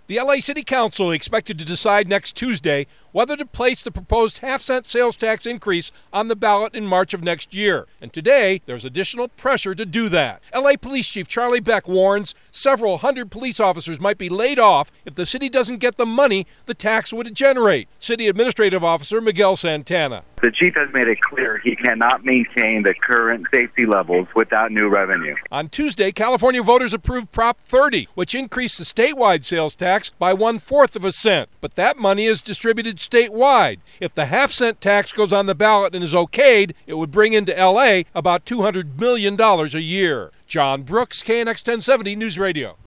The LA City Council is expected to decide next Tuesday whether to place the proposed half-cent sales tax increase on the ballot in March of next year. And today, there's additional pressure to do that. LA Police Chief Charlie Beck warns several hundred police officers might be laid off if the city doesn't get the money the tax would generate. City Administrative Officer Miguel Santana. The chief has made it clear he cannot maintain the current safety levels without new revenue. On Tuesday, California voters approved Prop 30, which increased the statewide sales tax by 1/4 of a cent. But that money is distributed statewide. If the half-cent tax goes on the ballot and is okayed, it would bring into LA about $200 million a year. John Brooks, KNX 1070 News Radio.